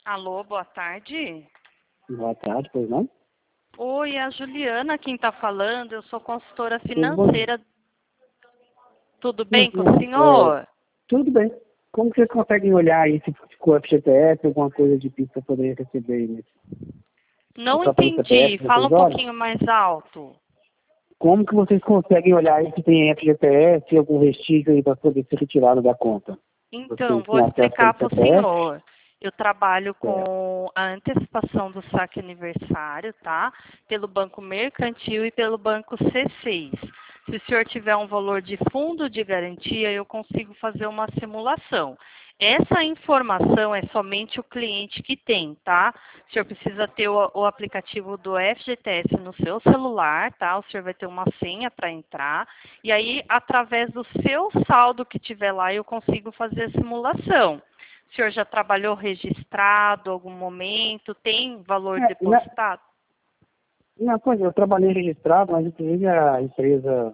Alô, boa tarde. Boa tarde, pois não? Oi, é a Juliana quem está falando. Eu sou consultora Tudo bom? financeira. Tudo bem com o É, senhor? tudo bem. Como que vocês conseguem olhar aí se ficou FGTS, alguma coisa de pista para poder receber aí, né? É Não só pelo CPF entendi. que Fala vocês um olham? pouquinho mais alto. Como que vocês conseguem olhar aí se tem FGTS, algum vestígio aí para poder ser retirado da conta? Então, Vocês vou têm acesso explicar pelo para o CPF? senhor. Eu trabalho Certo. com a antecipação do saque aniversário, tá? Pelo Banco Mercantil e pelo Banco C6. Se o senhor tiver um valor de fundo de garantia, eu consigo fazer uma simulação. Essa informação é somente o cliente que tem, tá? O senhor precisa ter o aplicativo do FGTS no seu celular, tá? O senhor vai ter uma senha para entrar. E aí, através do seu saldo que tiver lá, eu consigo fazer a simulação. O senhor já trabalhou registrado em algum momento? Tem valor Não, depositado? não, pois eu trabalhei registrado, mas inclusive a empresa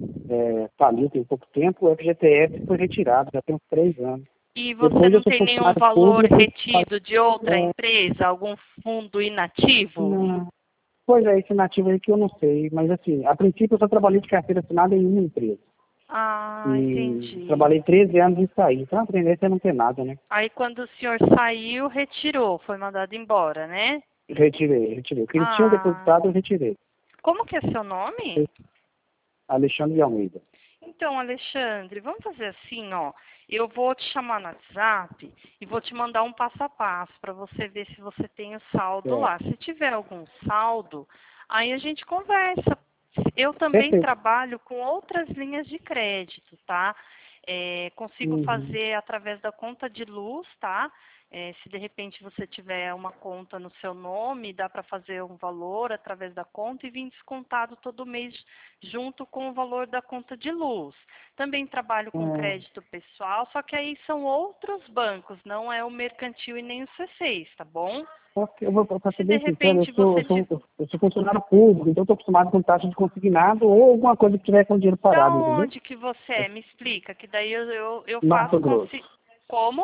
faliu tem pouco tempo, o FGTS foi retirado, já tem uns 3 anos. E você Depois eu não sou tem nenhum funcionário valor público, retido de outra empresa? Algum fundo inativo? não. Pois é, esse nativo aí que eu não sei, mas assim, a princípio eu só trabalhei de carteira assinada em uma empresa. Ah, E entendi. trabalhei 13 anos e saí. Então a tendência é não ter nada, né? Aí quando o senhor saiu, retirou, foi mandado embora, né? Retirei. O que eles tinham Ah, depositado, eu retirei. como que é seu nome? Alexandre de Almeida. Então, Alexandre, vamos fazer assim, ó. Eu vou te chamar no WhatsApp e vou te mandar um passo a passo para você ver se você tem o saldo É, lá. Se tiver algum saldo, aí a gente conversa. Eu também perfeito. trabalho com outras linhas de crédito, tá? Consigo Uhum. fazer através da conta de luz, tá? Se de repente você tiver uma conta no seu nome, dá para fazer um valor através da conta e vir descontado todo mês junto com o valor da conta de luz. Também trabalho com É, crédito pessoal, só que aí são outros bancos, não é o mercantil e nem o C6, tá bom? eu vou para Se ser de bem sincero, repente você tiver. eu sou funcionário público, então estou acostumado com taxa de consignado ou alguma coisa que tiver com dinheiro Da parado, entendeu? onde que você é? Me explica, que daí eu Mato faço Grosso. Como?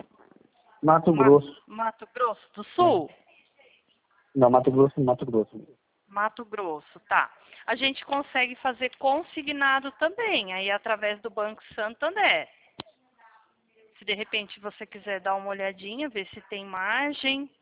Mato Grosso. Mato Grosso do É. Sul? Não, Mato Grosso, Mato Grosso. Mato Grosso, tá. A gente consegue fazer consignado também, aí através do Banco Santander. Se de repente você quiser dar uma olhadinha, ver se tem margem.